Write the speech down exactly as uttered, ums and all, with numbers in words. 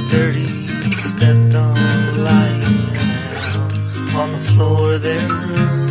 dirty, stepped on, lying out on the floor of their room.